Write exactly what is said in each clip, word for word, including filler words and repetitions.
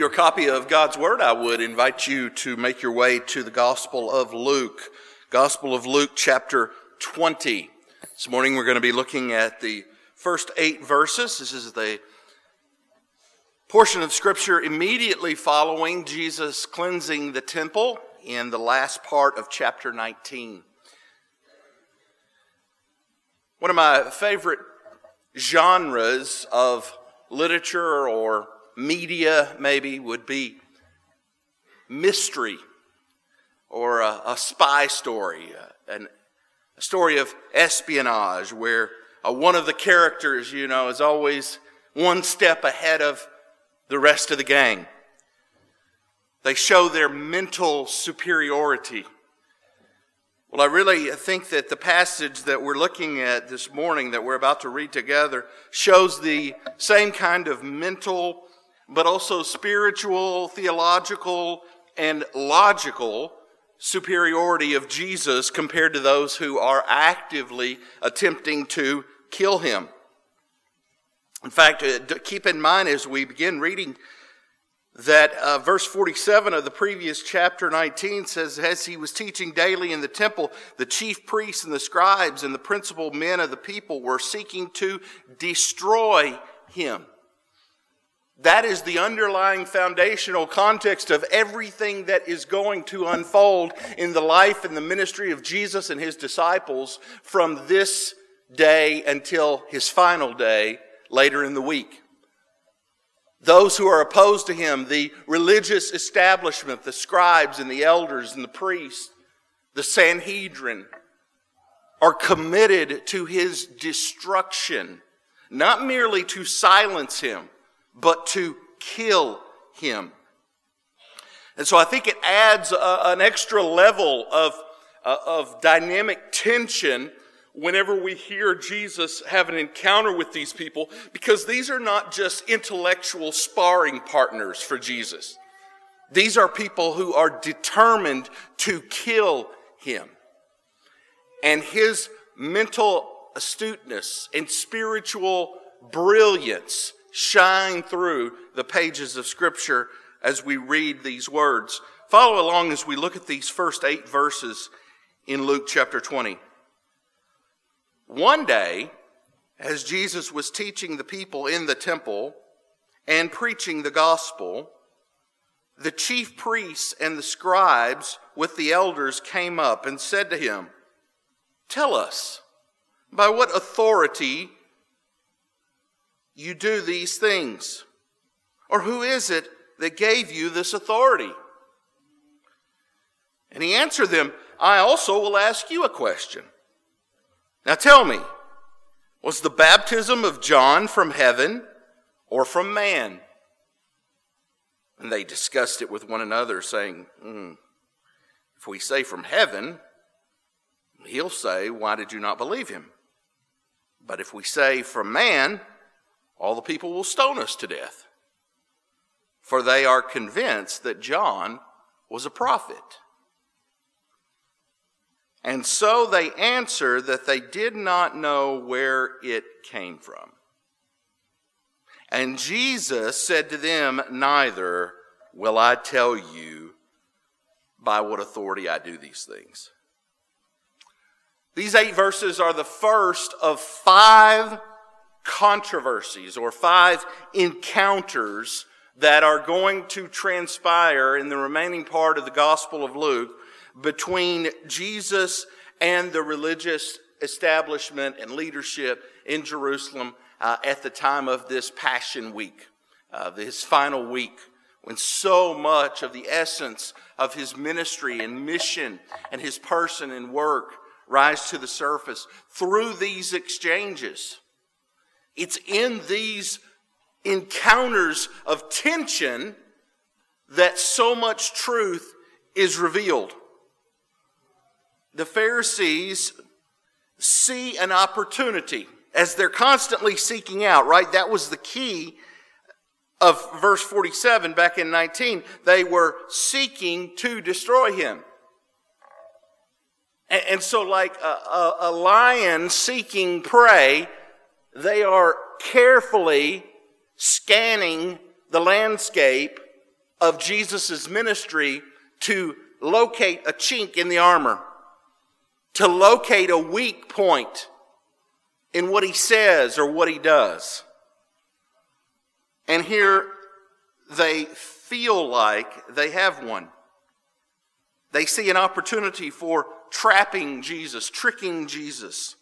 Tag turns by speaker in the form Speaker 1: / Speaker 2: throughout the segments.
Speaker 1: Your copy of God's Word, I would invite you to make your way to the Gospel of Luke. Gospel of Luke, chapter twenty. This morning we're going to be looking at the first eight verses. This is the portion of Scripture immediately following Jesus cleansing the temple in the last part of chapter nineteen. One of my favorite genres of literature or media maybe would be mystery or a, a spy story, uh, an, a story of espionage where uh, one of the characters, you know, is always one step ahead of the rest of the gang. They show their mental superiority. Well, I really think that the passage that we're looking at this morning, that we're about to read together, shows the same kind of mental, but also spiritual, theological, and logical superiority of Jesus compared to those who are actively attempting to kill him. In fact, keep in mind as we begin reading that uh, verse forty-seven of the previous chapter nineteen says, as he was teaching daily in the temple, the chief priests and the scribes and the principal men of the people were seeking to destroy him. That is the underlying foundational context of everything that is going to unfold in the life and the ministry of Jesus and his disciples from this day until his final day later in the week. Those who are opposed to him, the religious establishment, the scribes and the elders and the priests, the Sanhedrin, are committed to his destruction, not merely to silence him, but to kill him. And so I think it adds a, an extra level of, uh, of dynamic tension whenever we hear Jesus have an encounter with these people, because these are not just intellectual sparring partners for Jesus. These are people who are determined to kill him. And his mental astuteness and spiritual brilliance shine through the pages of Scripture as we read these words. Follow along as we look at these first eight verses in Luke chapter twenty. One day, as Jesus was teaching the people in the temple and preaching the gospel, the chief priests and the scribes with the elders came up and said to him, "Tell us, by what authority you do these things? Or who is it that gave you this authority?" And he answered them, "I also will ask you a question. Now tell me, was the baptism of John from heaven or from man?" And they discussed it with one another, saying, mm, if we say from heaven, he'll say, why did you not believe him? But if we say from man, all the people will stone us to death. For they are convinced that John was a prophet. And so they answered that they did not know where it came from. And Jesus said to them, neither will I tell you by what authority I do these things. These eight verses are the first of five controversies or five encounters that are going to transpire in the remaining part of the Gospel of Luke between Jesus and the religious establishment and leadership in Jerusalem uh, at the time of this Passion Week, uh, his final week, when so much of the essence of his ministry and mission and his person and work rise to the surface through these exchanges. It's in these encounters of tension that so much truth is revealed. The Pharisees see an opportunity as they're constantly seeking out, right? That was the key of verse forty-seven back in nineteen. They were seeking to destroy him. And, and so like a, a, a lion seeking prey, they are carefully scanning the landscape of Jesus' ministry to locate a chink in the armor, to locate a weak point in what he says or what he does. And here they feel like they have one. They see an opportunity for trapping Jesus, tricking Jesus.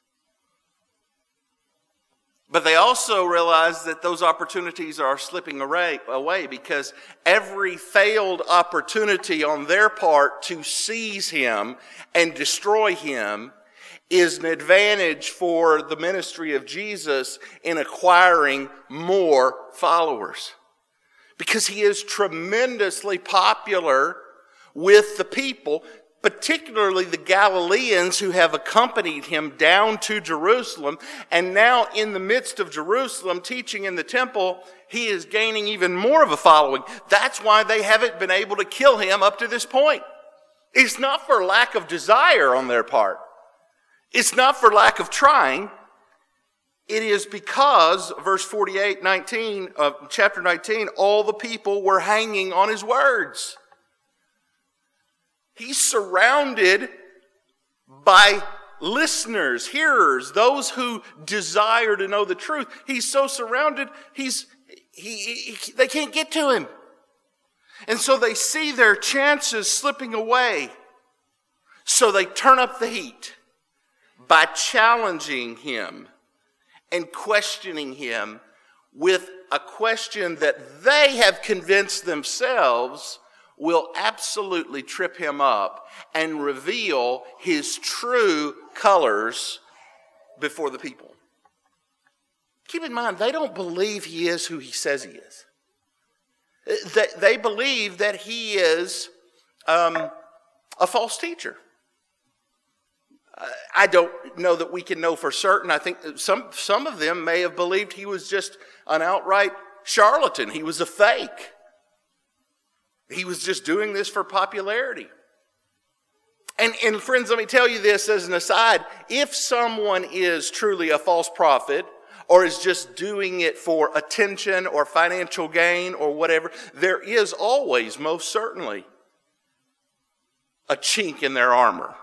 Speaker 1: But they also realize that those opportunities are slipping away because every failed opportunity on their part to seize him and destroy him is an advantage for the ministry of Jesus in acquiring more followers. Because he is tremendously popular with the people, particularly the Galileans who have accompanied him down to Jerusalem. And now in the midst of Jerusalem, teaching in the temple, he is gaining even more of a following. That's why they haven't been able to kill him up to this point. It's not for lack of desire on their part. It's not for lack of trying. It is because, verse forty-eight, nineteen of chapter nineteen, all the people were hanging on his words. He's surrounded by listeners, hearers, those who desire to know the truth. He's so surrounded, he's he, he they can't get to him. And so they see their chances slipping away. So they turn up the heat by challenging him and questioning him with a question that they have convinced themselves will absolutely trip him up and reveal his true colors before the people. Keep in mind, they don't believe he is who he says he is. They, they believe that he is um, a false teacher. I don't know that we can know for certain. I think some, some of them may have believed he was just an outright charlatan. He was a fake. He was just doing this for popularity. And, and friends, let me tell you this as an aside. If someone is truly a false prophet or is just doing it for attention or financial gain or whatever, there is always, most certainly, a chink in their armor.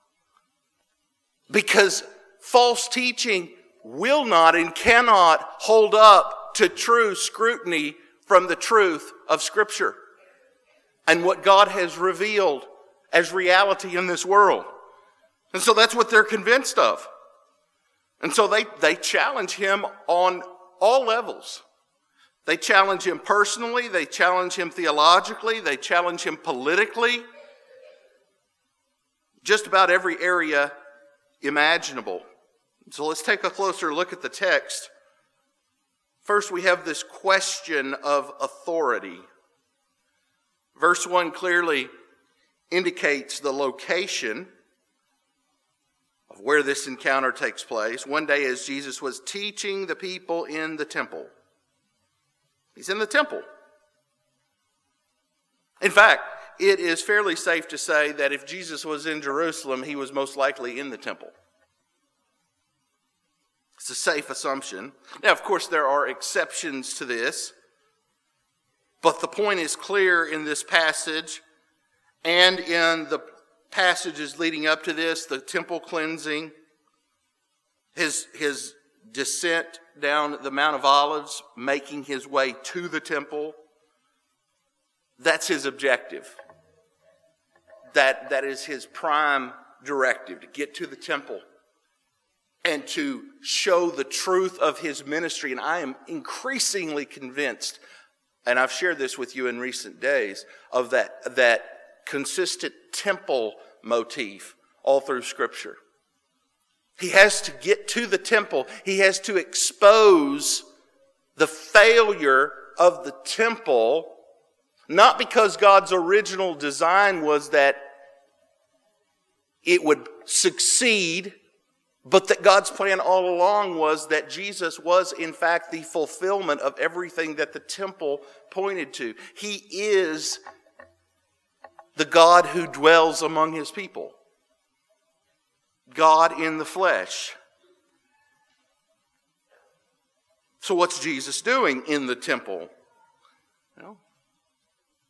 Speaker 1: Because false teaching will not and cannot hold up to true scrutiny from the truth of Scripture and what God has revealed as reality in this world. And so that's what they're convinced of. And so they, they challenge him on all levels. They challenge him personally, they challenge him theologically, they challenge him politically. Just about every area imaginable. So let's take a closer look at the text. First, we have this question of authority. Verse one clearly indicates the location of where this encounter takes place. One day as Jesus was teaching the people in the temple. He's in the temple. In fact, it is fairly safe to say that if Jesus was in Jerusalem, he was most likely in the temple. It's a safe assumption. Now, of course, there are exceptions to this. But the point is clear in this passage and in the passages leading up to this, the temple cleansing, his, his descent down the Mount of Olives, making his way to the temple. That's his objective. That, that is his prime directive, to get to the temple and to show the truth of his ministry. And I am increasingly convinced, and I've shared this with you in recent days, of that, that consistent temple motif all through Scripture. He has to get to the temple. He has to expose the failure of the temple, not because God's original design was that it would succeed, but that God's plan all along was that Jesus was, in fact, the fulfillment of everything that the temple pointed to. He is the God who dwells among his people. God in the flesh. So what's Jesus doing in the temple? Well,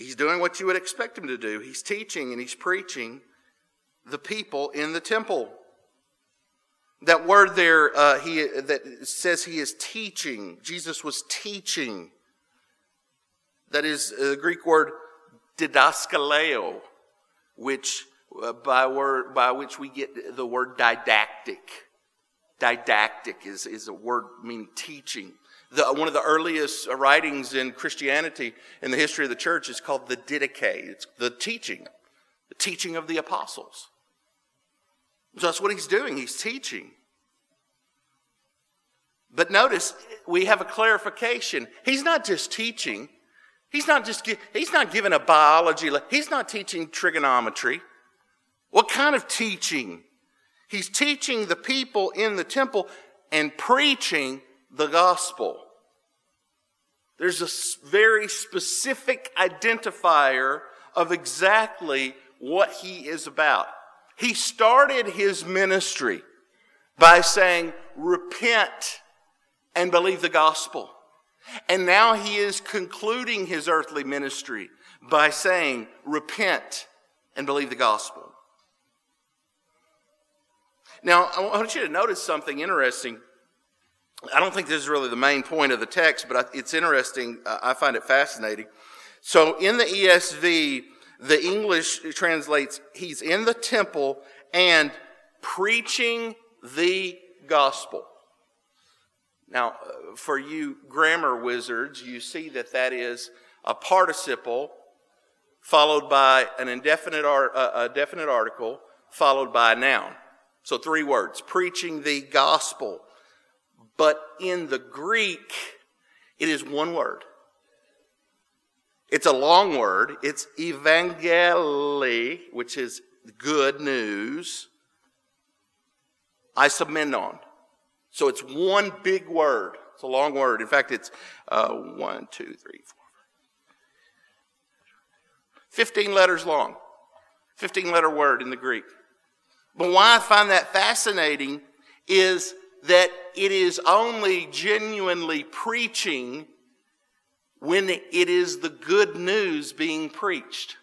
Speaker 1: He's doing what you would expect him to do. He's teaching and he's preaching the people in the temple. That word there uh, he, that says he is teaching. Jesus was teaching. That is the Greek word didaskaleo, which uh, by word by which we get the word didactic. Didactic is, is a word meaning teaching. The, one of the earliest writings in Christianity in the history of the church is called the Didache. It's the teaching, the teaching of the apostles. So that's what he's doing. He's teaching. But notice, we have a clarification. He's not just teaching. He's not just he's not giving a biology. He's not teaching trigonometry. What kind of teaching? He's teaching the people in the temple and preaching the gospel. There's a very specific identifier of exactly what he is about. He started his ministry by saying, repent and believe the gospel. And now he is concluding his earthly ministry by saying, repent and believe the gospel. Now, I want you to notice something interesting. I don't think this is really the main point of the text, but it's interesting. I find it fascinating. So in the E S V, the English translates, he's in the temple and preaching the gospel. Now, for you grammar wizards, you see that that is a participle followed by an indefinite art, a definite article followed by a noun. So three words, preaching the gospel. But in the Greek, it is one word. It's a long word. It's evangeli, which is good news. Isomenon. So it's one big word. It's a long word. In fact, it's uh, one, two, three, four, fifteen letters long. fifteen letter word in the Greek. But why I find that fascinating is that it is only genuinely preaching when it is the good news being preached.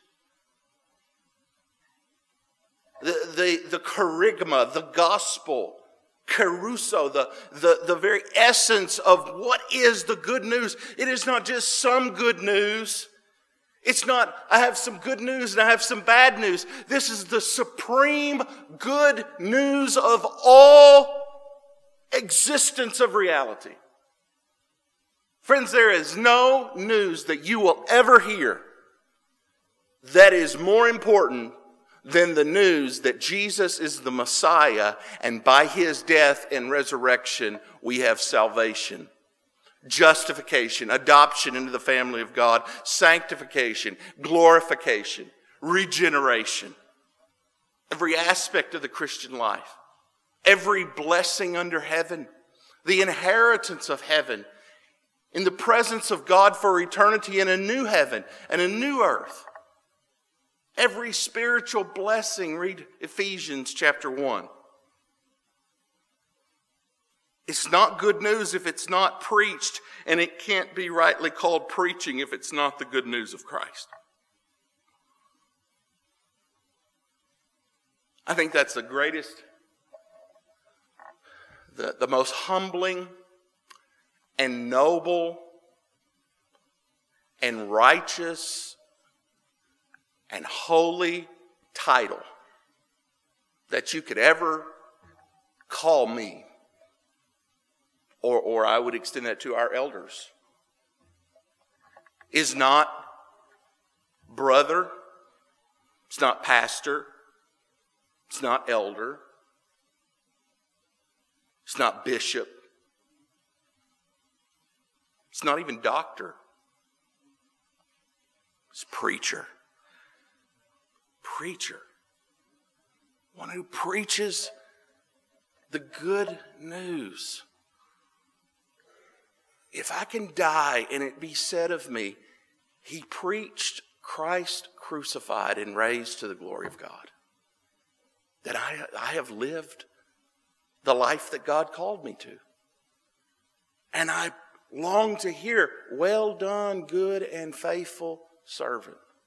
Speaker 1: The, the, the kerygma, the gospel, kerusso, the, the, the very essence of what is the good news. It is not just some good news. It's not, I have some good news and I have some bad news. This is the supreme good news of all existence of reality. Friends, there is no news that you will ever hear that is more important than the news that Jesus is the Messiah, and by his death and resurrection we have salvation, justification, adoption into the family of God, sanctification, glorification, regeneration. Every aspect of the Christian life, every blessing under heaven, the inheritance of heaven, in the presence of God for eternity in a new heaven and a new earth. Every spiritual blessing, read Ephesians chapter one. It's not good news if it's not preached, and it can't be rightly called preaching if it's not the good news of Christ. I think that's the greatest, the, the most humbling and noble and righteous and holy title that you could ever call me. Or, or I would extend that to our elders. Is not brother. It's not pastor. It's not elder. It's not bishop. It's not even doctor. It's preacher. Preacher. One who preaches the good news. If I can die and it be said of me, he preached Christ crucified and raised to the glory of God, that I, I have lived the life that God called me to. And I long to hear, well done, good and faithful servant.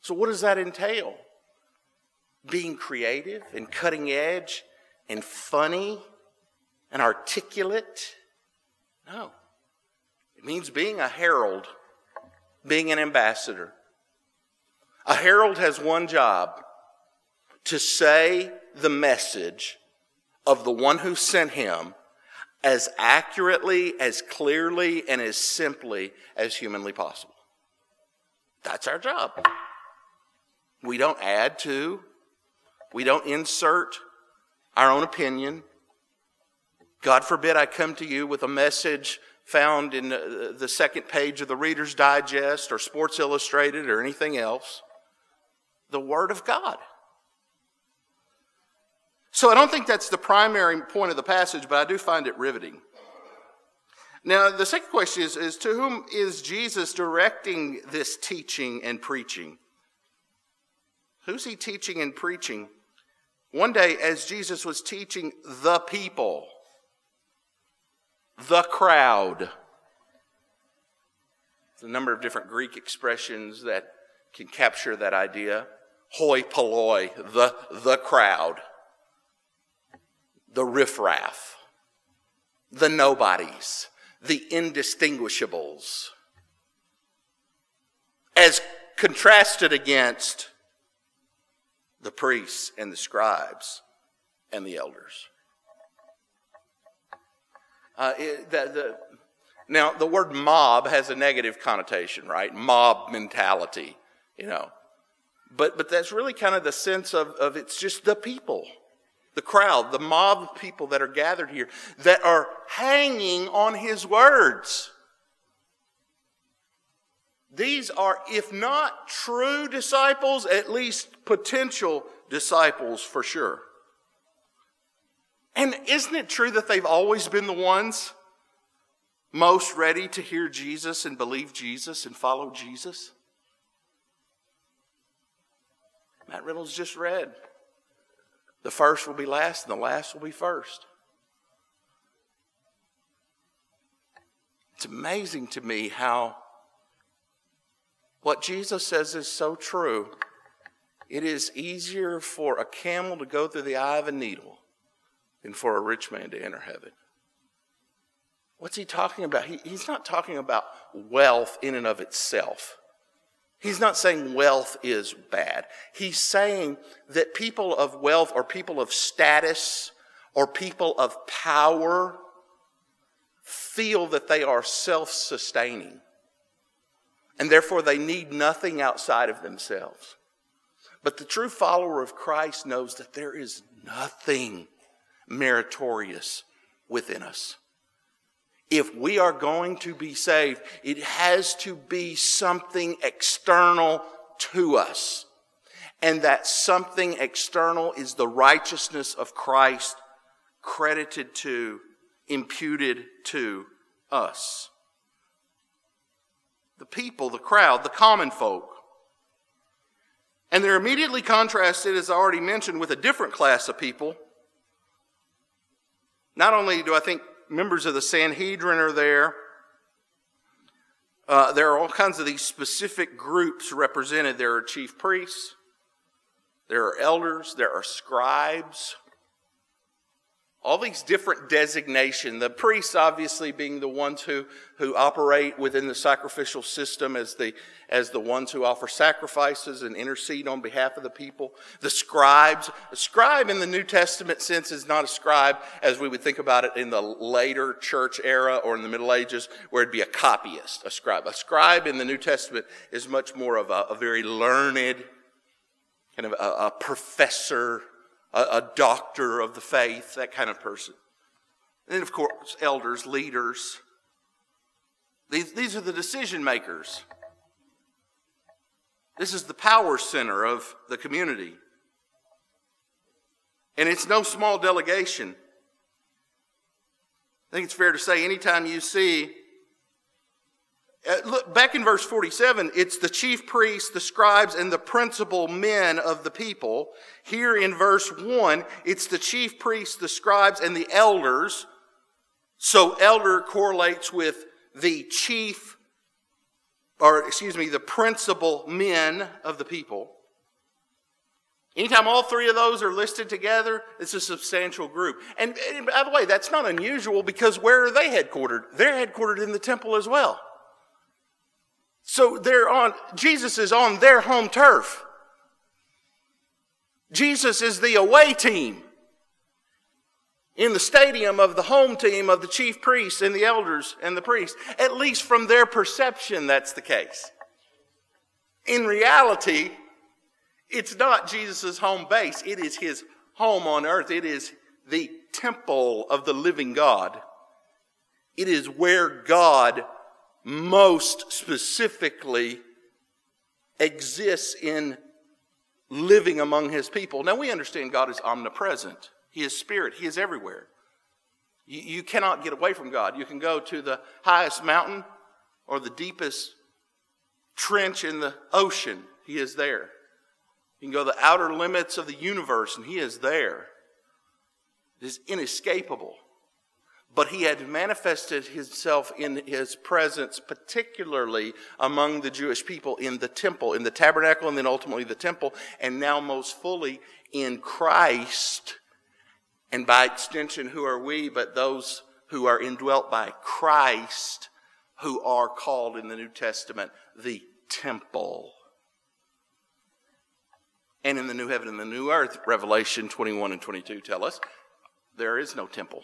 Speaker 1: So what does that entail? Being creative and cutting edge and funny and articulate? No. It means being a herald, being an ambassador. A herald has one job: to say the message of the one who sent him as accurately, as clearly, and as simply as humanly possible. That's our job. We don't add to, we don't insert our own opinion. God forbid I come to you with a message found in the second page of the Reader's Digest or Sports Illustrated or anything else. The Word of God. So I don't think that's the primary point of the passage, but I do find it riveting. Now, the second question is, is to whom is Jesus directing this teaching and preaching? Who's he teaching and preaching? One day, as Jesus was teaching the people, the crowd, there's a number of different Greek expressions that can capture that idea. Hoi polloi, the, the crowd. The riffraff. The nobodies. The indistinguishables. As contrasted against the priests and the scribes and the elders. Uh, it, the, the, now, the word mob has a negative connotation, right? Mob mentality, you know. But but that's really kind of the sense of, of it's just the people, the crowd, the mob of people that are gathered here that are hanging on his words. These are, if not true disciples, at least potential disciples for sure. And isn't it true that they've always been the ones most ready to hear Jesus and believe Jesus and follow Jesus? Matt Reynolds just read, the first will be last and the last will be first. It's amazing to me how what Jesus says is so true. It is easier for a camel to go through the eye of a needle than for a rich man to enter heaven. What's he talking about? He, he's not talking about wealth in and of itself. He's not saying wealth is bad. He's saying that people of wealth or people of status or people of power feel that they are self-sustaining. And therefore they need nothing outside of themselves. But the true follower of Christ knows that there is nothing meritorious within us. If we are going to be saved, it has to be something external to us. And that something external is the righteousness of Christ credited to, imputed to us. The people, the crowd, the common folk. And they're immediately contrasted, as I already mentioned, with a different class of people. Not only do I think members of the Sanhedrin are there, uh, there are all kinds of these specific groups represented. There are chief priests, there are elders, there are scribes. All these different designations. The priests obviously being the ones who, who operate within the sacrificial system as the, as the ones who offer sacrifices and intercede on behalf of the people. The scribes. A scribe in the New Testament sense is not a scribe as we would think about it in the later church era or in the Middle Ages where it'd be a copyist, a scribe. A scribe in the New Testament is much more of a, a very learned, kind of a, a professor, a doctor of the faith, that kind of person. And then, of course, elders, leaders. These, these are the decision makers. This is the power center of the community. And it's no small delegation. I think it's fair to say anytime you see, uh, look, back in verse forty-seven, it's the chief priests, the scribes, and the principal men of the people. Here in verse one, it's the chief priests, the scribes, and the elders. So elder correlates with the chief or excuse me, the principal men of the people. Anytime all three of those are listed together, it's a substantial group. And, and by the way, that's not unusual because where are they headquartered? They're headquartered in the temple as well. So they're on, Jesus is on their home turf. Jesus is the away team in the stadium of the home team of the chief priests and the elders and the priests. At least from their perception, that's the case. In reality, it's not Jesus' home base. It is his home on earth. It is the temple of the living God. It is where God most specifically exists in living among his people. Now we understand God is omnipresent. He is spirit. He is everywhere. You, you cannot get away from God. You can go to the highest mountain or the deepest trench in the ocean. He is there. You can go to the outer limits of the universe and he is there. It is inescapable. But he had manifested himself in his presence, particularly among the Jewish people in the temple, in the tabernacle, and then ultimately the temple, and now most fully in Christ. And by extension, who are we but those who are indwelt by Christ, who are called in the New Testament the temple. And in the new heaven and the new earth, Revelation twenty-one and twenty-two tell us, there is no temple.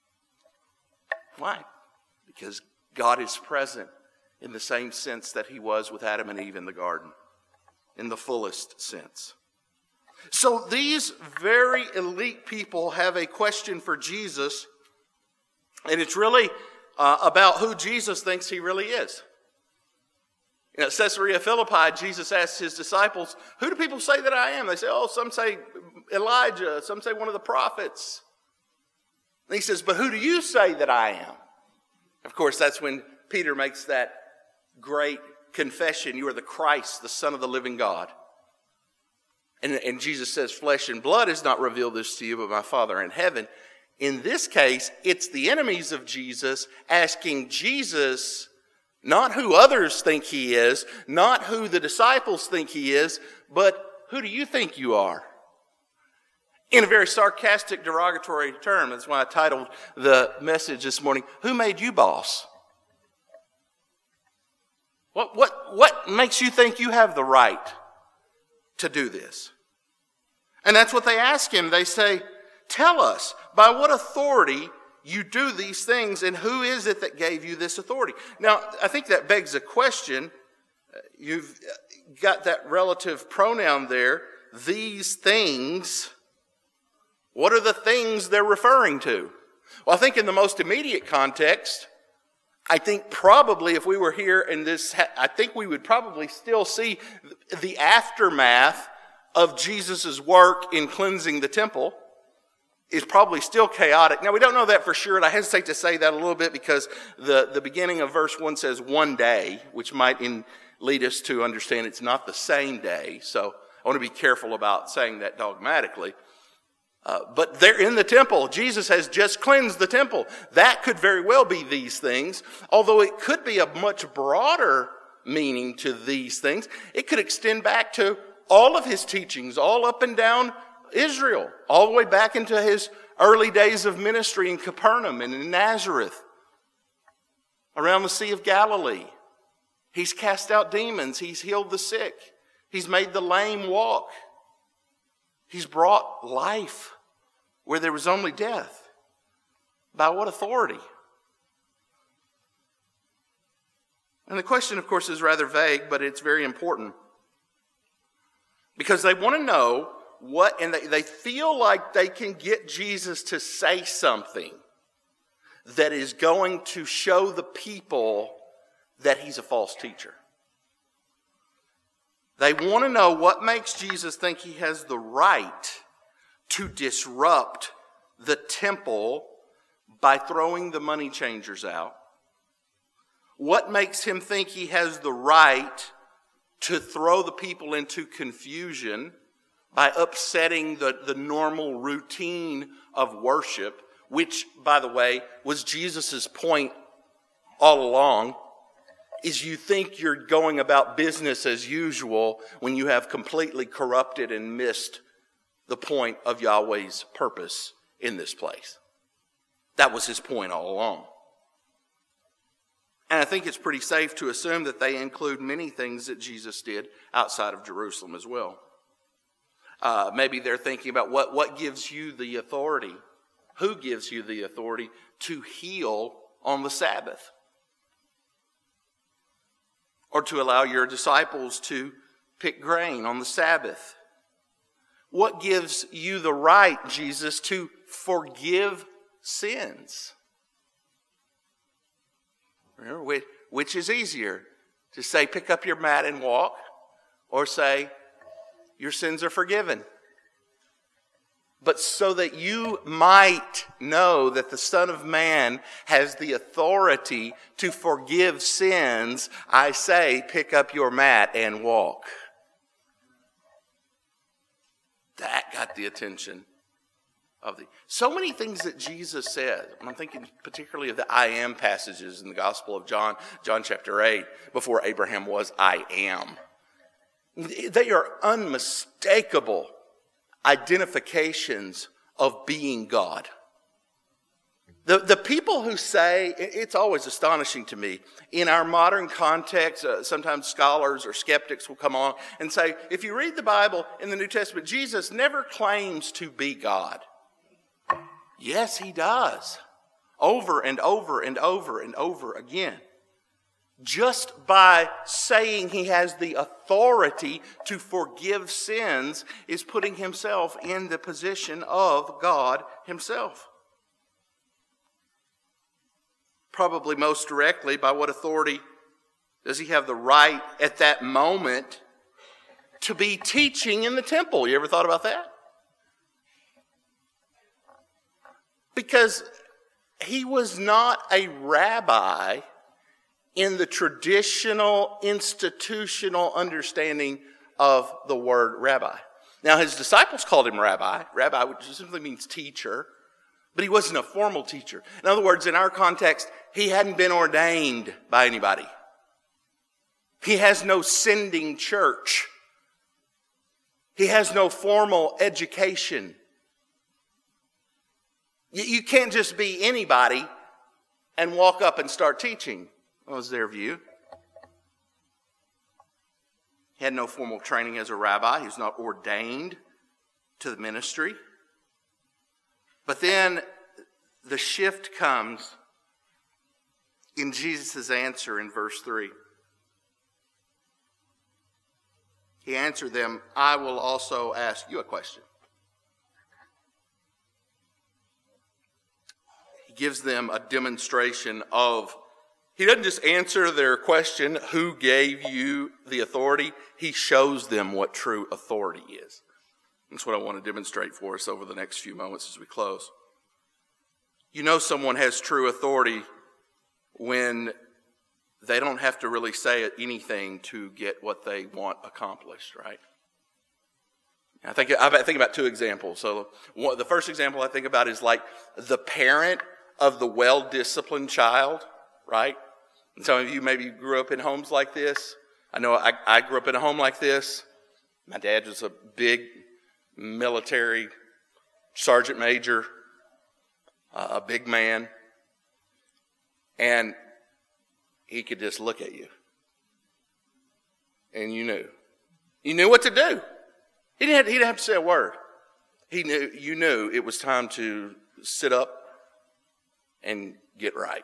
Speaker 1: Why? Because God is present in the same sense that he was with Adam and Eve in the garden, in the fullest sense. So these very elite people have a question for Jesus, and it's really uh, about who Jesus thinks he really is. In Caesarea Philippi, Jesus asked his disciples, who do people say that I am? They say, oh, some say Elijah, some say one of the prophets. And he says, but who do you say that I am? Of course, that's when Peter makes that great confession, you are the Christ, the Son of the living God. And, and Jesus says, flesh and blood has not revealed this to you, but my Father in heaven. In this case, it's the enemies of Jesus asking Jesus, not who others think he is, not who the disciples think he is, but who do you think you are? In a very sarcastic, derogatory term. That's why I titled the message this morning, Who Made You Boss? What, what, what makes you think you have the right to do this? And that's what they ask him. They say, tell us, by what authority you do these things, and who is it that gave you this authority? Now, I think that begs a question. You've got that relative pronoun there, these things. What are the things they're referring to? Well, I think in the most immediate context, I think probably if we were here in this, I think we would probably still see the aftermath of Jesus' work in cleansing the temple is probably still chaotic. Now, we don't know that for sure, and I hesitate to say that a little bit because the, the beginning of verse one says one day, which might in, lead us to understand it's not the same day. So I want to be careful about saying that dogmatically. Uh, but they're in the temple. Jesus has just cleansed the temple. That could very well be these things, although it could be a much broader meaning to these things. It could extend back to all of his teachings, all up and down Israel, all the way back into his early days of ministry in Capernaum and in Nazareth, around the Sea of Galilee. He's cast out demons. He's healed the sick. He's made the lame walk. He's brought life where there was only death. By what authority? And the question, of course, is rather vague, but it's very important. Because they want to know what, and they, they feel like they can get Jesus to say something that is going to show the people that he's a false teacher. They want to know what makes Jesus think he has the right to disrupt the temple by throwing the money changers out. What makes him think he has the right to throw the people into confusion by upsetting the, the normal routine of worship, which, by the way, was Jesus' point all along. is you think you're going about business as usual when you have completely corrupted and missed the point of Yahweh's purpose in this place. That was his point all along. And I think it's pretty safe to assume that they include many things that Jesus did outside of Jerusalem as well. Uh, maybe they're thinking about what, what gives you the authority, who gives you the authority to heal on the Sabbath? Or to allow your disciples to pick grain on the Sabbath? What gives you the right, Jesus, to forgive sins? Remember, which is easier? To say, pick up your mat and walk, or say, your sins are forgiven? But so that you might know that the Son of Man has the authority to forgive sins, I say, pick up your mat and walk. That got the attention of the... So many things that Jesus said. I'm thinking particularly of the I am passages in the Gospel of John, John chapter eight. Before Abraham was, I am. They are unmistakable identifications of being God. The, the people who say, it's always astonishing to me, in our modern context, uh, sometimes scholars or skeptics will come on and say, if you read the Bible in the New Testament, Jesus never claims to be God. Yes, he does. Over and over and over and over again. Just by saying he has the authority to forgive sins is putting himself in the position of God himself. Probably most directly, by what authority does he have the right at that moment to be teaching in the temple? You ever thought about that? Because he was not a rabbi in the traditional institutional understanding of the word rabbi. Now, his disciples called him rabbi. Rabbi, which simply means teacher. But he wasn't a formal teacher. In other words, in our context, he hadn't been ordained by anybody. He has no sending church. He has no formal education. You can't just be anybody and walk up and start teaching. That was their view. He had no formal training as a rabbi. He was not ordained to the ministry. But then the shift comes in Jesus' answer in verse three. He answered them, I will also ask you a question. He gives them a demonstration of, he doesn't just answer their question, who gave you the authority? He shows them what true authority is. That's what I want to demonstrate for us over the next few moments as we close. You know someone has true authority when they don't have to really say anything to get what they want accomplished, right? I think I think about two examples. So one, the first example I think about is like the parent of the well-disciplined child, right? And some of you maybe grew up in homes like this. I know I, I grew up in a home like this. My dad was a big military sergeant major, uh, a big man, and he could just look at you, and you knew. You knew what to do. He didn't have, he didn't have to say a word. He knew. You knew it was time to sit up and get right.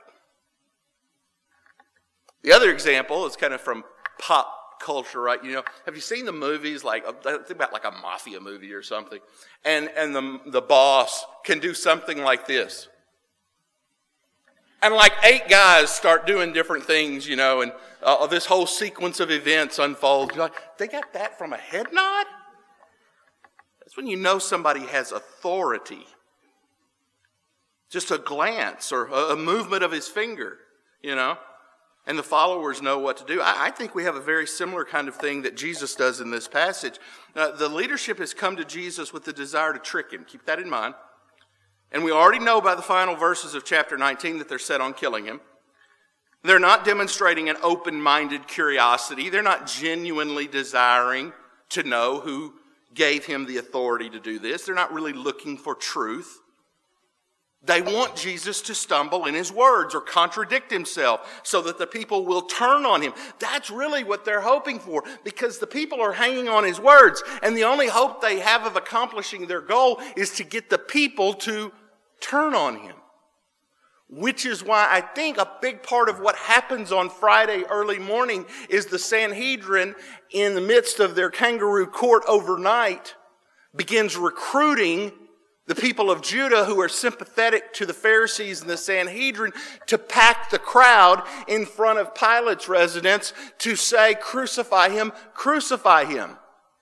Speaker 1: The other example is kind of from pop culture, right? You know, have you seen the movies like, think about like a mafia movie or something, and and the the boss can do something like this, and like eight guys start doing different things, you know, and uh, this whole sequence of events unfolds. You're like, they got that from a head nod? That's when you know somebody has authority. Just a glance or a movement of his finger, you know. And the followers know what to do. I, I think we have a very similar kind of thing that Jesus does in this passage. Uh, the leadership has come to Jesus with the desire to trick him. Keep that in mind. And we already know by the final verses of chapter nineteen that they're set on killing him. They're not demonstrating an open-minded curiosity. They're not genuinely desiring to know who gave him the authority to do this. They're not really looking for truth. They want Jesus to stumble in his words or contradict himself so that the people will turn on him. That's really what they're hoping for, because the people are hanging on his words, and the only hope they have of accomplishing their goal is to get the people to turn on him. Which is why I think a big part of what happens on Friday early morning is the Sanhedrin, in the midst of their kangaroo court overnight, begins recruiting the people of Judah who are sympathetic to the Pharisees and the Sanhedrin to pack the crowd in front of Pilate's residence to say, "Crucify him, crucify him."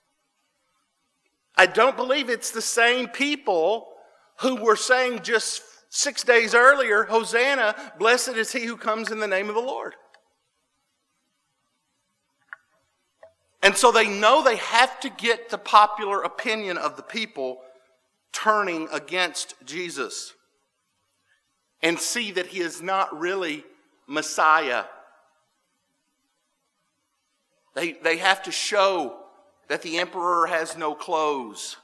Speaker 1: I don't believe it's the same people who were saying just six days earlier, "Hosanna, blessed is he who comes in the name of the Lord." And so they know they have to get the popular opinion of the people turning against Jesus and see that he is not really Messiah. They, they have to show that the emperor has no clothes.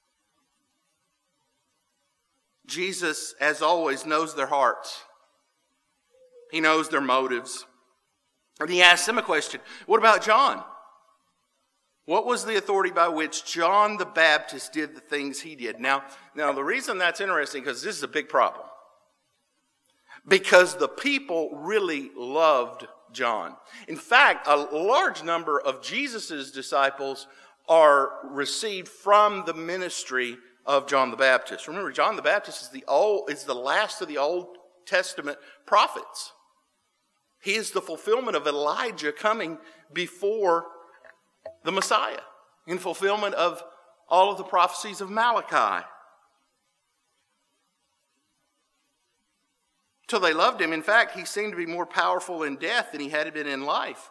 Speaker 1: Jesus, as always, knows their hearts. He knows their motives. And he asks them a question. What about John? What was the authority by which John the Baptist did the things he did? Now, now the reason that's interesting, because this is a big problem. Because the people really loved John. In fact, a large number of Jesus' disciples are received from the ministry of John the Baptist. Remember, John the Baptist is the old, is the last of the Old Testament prophets. He is the fulfillment of Elijah coming before the Messiah, in fulfillment of all of the prophecies of Malachi. So they loved him. In fact, he seemed to be more powerful in death than he had been in life.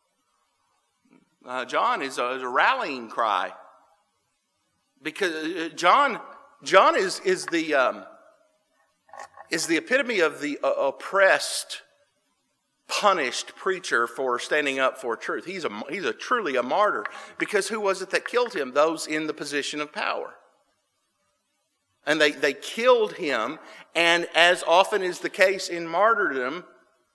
Speaker 1: Uh, John is a, is a rallying cry. Because John, John is, is, the, um, is the epitome of the uh, oppressed, punished preacher for standing up for truth. He's a, he's a truly a martyr. Because who was it that killed him? Those in the position of power. And they, they killed him, and as often is the case in martyrdom,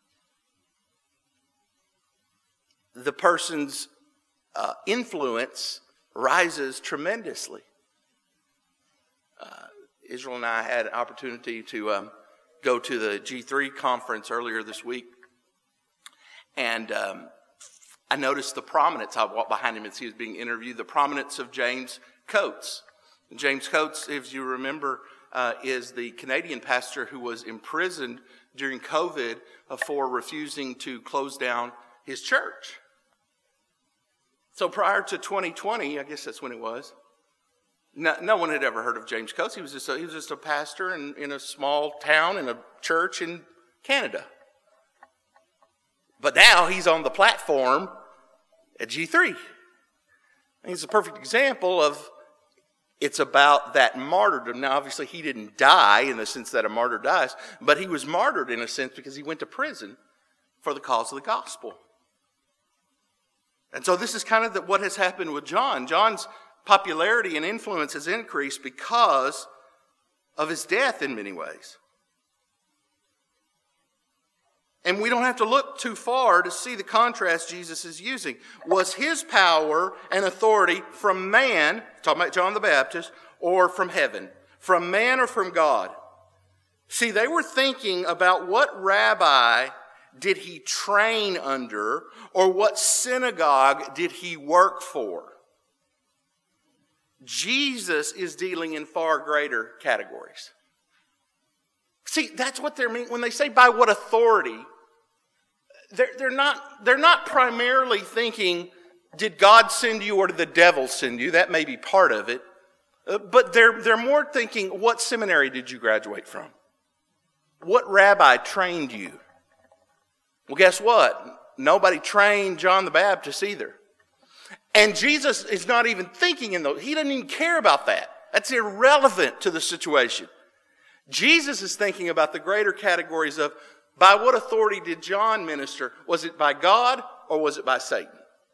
Speaker 1: the person's uh, influence rises tremendously. Uh, Israel and I had an opportunity to um, go to the G three conference earlier this week. And um, I noticed the prominence. I walked behind him as he was being interviewed. The prominence of James Coates. James Coates, if you remember, uh, is the Canadian pastor who was imprisoned during COVID uh, for refusing to close down his church. So prior to twenty twenty, I guess that's when it was, no, no one had ever heard of James Coates. He was just a, he was just a pastor in, in a small town in a church in Canada. But now he's on the platform at G three. And he's a perfect example of it's about that martyrdom. Now, obviously, he didn't die in the sense that a martyr dies, but he was martyred in a sense because he went to prison for the cause of the gospel. And so this is kind of the, what has happened with John. John's popularity and influence has increased because of his death in many ways. And we don't have to look too far to see the contrast Jesus is using. Was his power and authority from man, talking about John the Baptist, or from heaven? From man or from God? See, they were thinking about what rabbi did he train under, or what synagogue did he work for? Jesus is dealing in far greater categories. See, that's what they're meaning when they say by what authority. They're, they're not, they're not primarily thinking, did God send you or did the devil send you? That may be part of it. Uh, but they're, they're more thinking, what seminary did you graduate from? What rabbi trained you? Well, guess what? Nobody trained John the Baptist either. And Jesus is not even thinking in those. He doesn't even care about that. That's irrelevant to the situation. Jesus is thinking about the greater categories of By what authority did John minister? Was it by God or was it by Satan?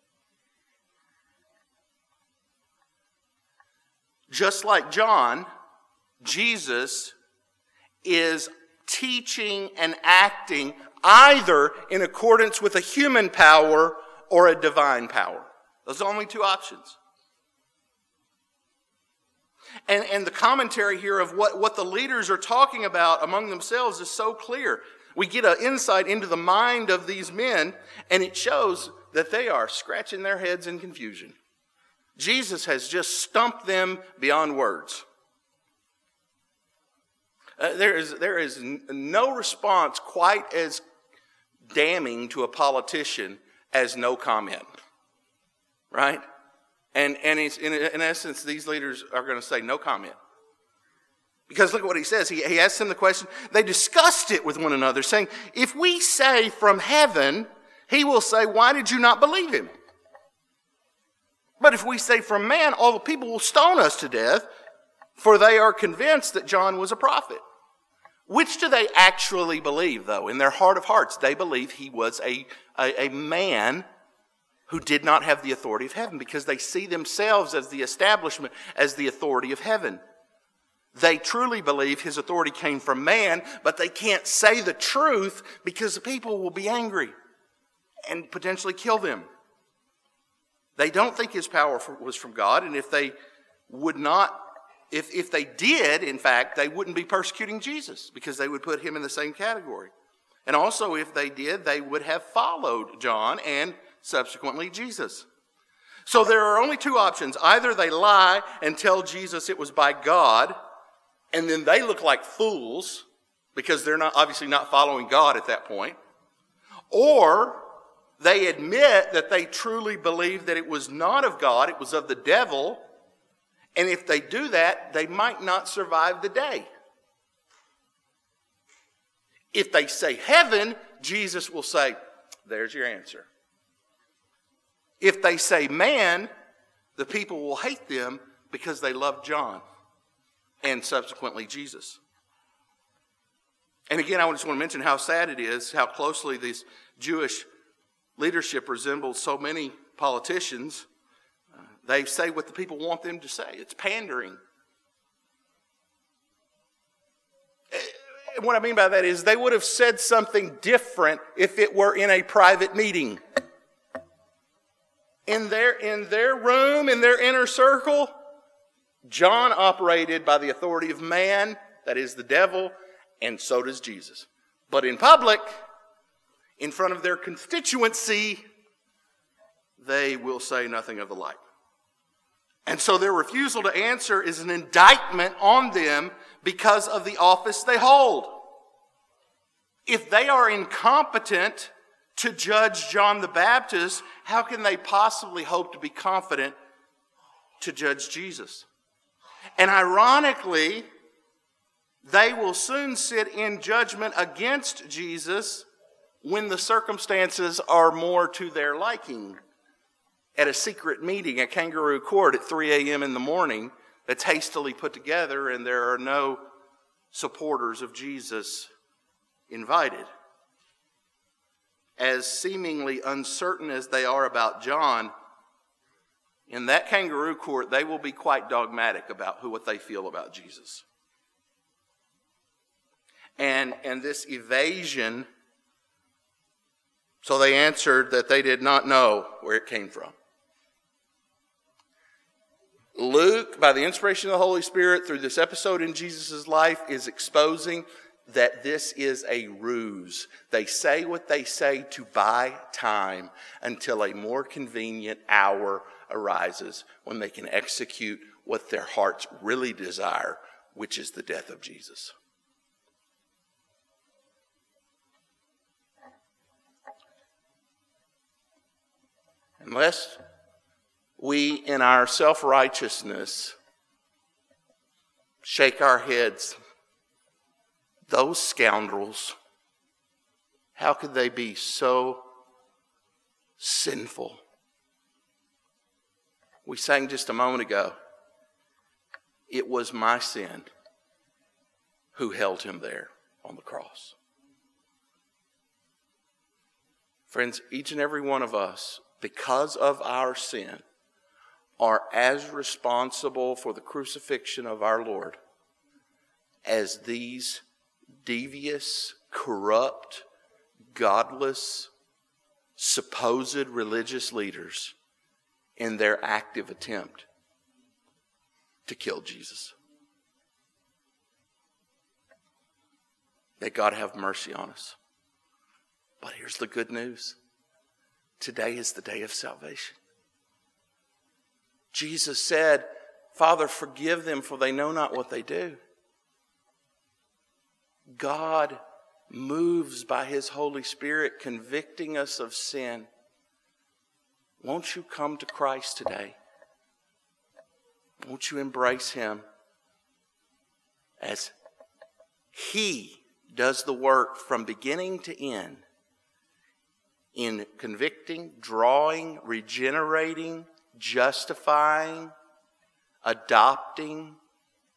Speaker 1: Just like John, Jesus is teaching and acting either in accordance with a human power or a divine power. Those are the only two options. And, and the commentary here of what, what the leaders are talking about among themselves is so clear. We get an insight into the mind of these men, and it shows that they are scratching their heads in confusion. Jesus has just stumped them beyond words. Uh, there is, there is no response quite as damning to a politician as no comment. Right? And, and it's, in, in essence, these leaders are going to say no comment. Because look at what he says. He, he asks them the question. They discussed it with one another, saying, if we say from heaven, he will say, why did you not believe him? But if we say from man, all the people will stone us to death, for they are convinced that John was a prophet. Which do they actually believe, though? In their heart of hearts, they believe he was a, a, a man who did not have the authority of heaven, because they see themselves as the establishment, as the authority of heaven. They truly believe his authority came from man, but they can't say the truth because the people will be angry and potentially kill them. They don't think his power was from God, and if they would not, if, if they did, in fact, they wouldn't be persecuting Jesus because they would put him in the same category. And also, if they did, they would have followed John and subsequently Jesus. So there are only two options. Either they lie and tell Jesus it was by God, and then they look like fools because they're not obviously not following God at that point. Or they admit that they truly believe that it was not of God, it was of the devil. And if they do that, they might not survive the day. If they say heaven, Jesus will say, there's your answer. If they say man, the people will hate them because they love John and subsequently Jesus. And again, I just want to mention how sad it is, how closely this Jewish leadership resembles so many politicians. Uh, they say what the people want them to say. It's pandering. And what I mean by that is they would have said something different if it were in a private meeting. In their, in their room, in their inner circle, John operated by the authority of man, that is the devil, and so does Jesus. But in public, in front of their constituency, they will say nothing of the like. And so their refusal to answer is an indictment on them because of the office they hold. If they are incompetent to judge John the Baptist, how can they possibly hope to be confident to judge Jesus? And ironically, they will soon sit in judgment against Jesus when the circumstances are more to their liking. At a secret meeting at Kangaroo Court at three a.m. in the morning that's hastily put together, and there are no supporters of Jesus invited. As seemingly uncertain as they are about John, in that kangaroo court, they will be quite dogmatic about who what they feel about Jesus. And, and this evasion, so they answered that they did not know where it came from. Luke, by the inspiration of the Holy Spirit, through this episode in Jesus' life, is exposing that this is a ruse. They say what they say to buy time until a more convenient hour arises when they can execute what their hearts really desire, which is the death of Jesus. Unless we, in our self-righteousness, shake our heads, those scoundrels, how could they be so sinful? We sang just a moment ago, it was my sin who held him there on the cross. Friends, each and every one of us, because of our sin, are as responsible for the crucifixion of our Lord as these devious, corrupt, godless, supposed religious leaders in their active attempt to kill Jesus. May God have mercy on us. But here's the good news. Today is the day of salvation. Jesus said, Father, forgive them, for they know not what they do. God moves by His Holy Spirit, convicting us of sin. Won't you come to Christ today? Won't you embrace Him as He does the work from beginning to end in convicting, drawing, regenerating, justifying, adopting,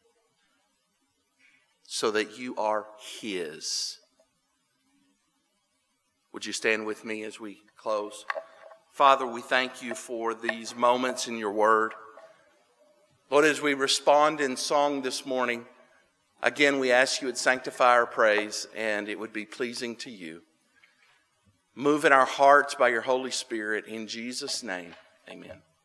Speaker 1: so that you are His. Would you stand with me as we close? Father, we thank you for these moments in your word. Lord, as we respond in song this morning, again, we ask you would sanctify our praise and it would be pleasing to you. Move in our hearts by your Holy Spirit. In Jesus' name, amen.